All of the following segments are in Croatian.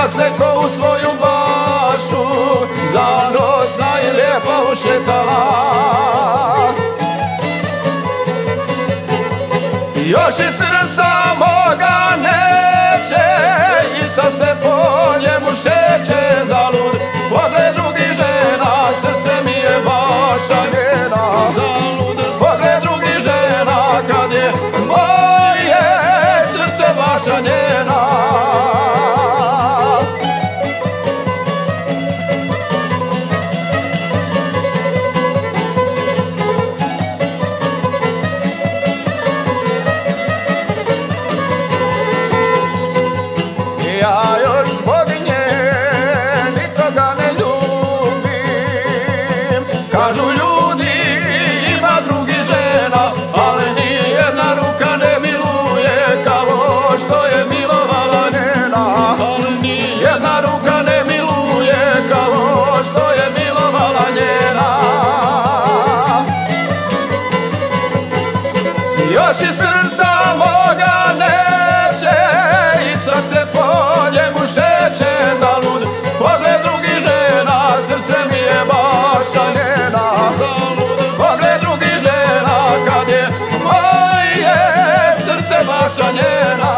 se ko u svoju bašu, zanosna i lijepa ušetala. Još i srca moga neće, i sad se po njemu šeće zalud. Pogled drugih žena, srce mi je baša njena. Pogled drugih žena, kad je moje srce baša njena. Ja još zbog nje nikoga ne ljubim. Kažu ljudi ima drugih žena, ali nijedna ruka ne miluje kao što je milovala njena. Jedna ruka ne miluje kao što je milovala njena. Još i srca moga neće, i sad se po njemu šeće zalud. Pogled drugih žena, srce mi je baša njena. Pogled drugih žena, kad je moje srce baša njena.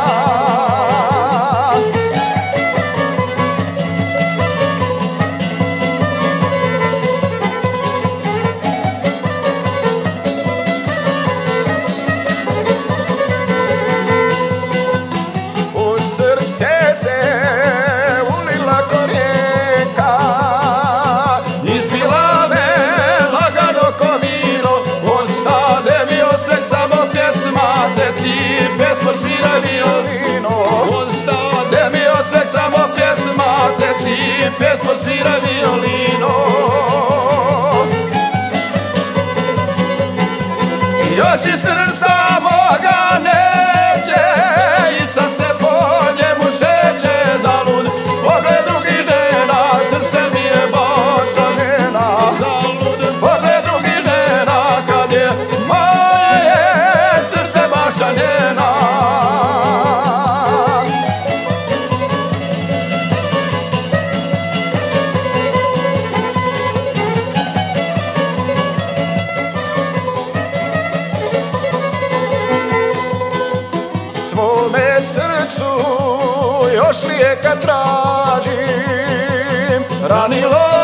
Pjesmo svira violino. Još i srca moga neće, i sad se po njemu šeće zalud. Pogled drugih žena, srce mi je baša njena. Pogled drugih žena, kad je moje srce baša njena. Svome srcu još lijeka tražim, ranilo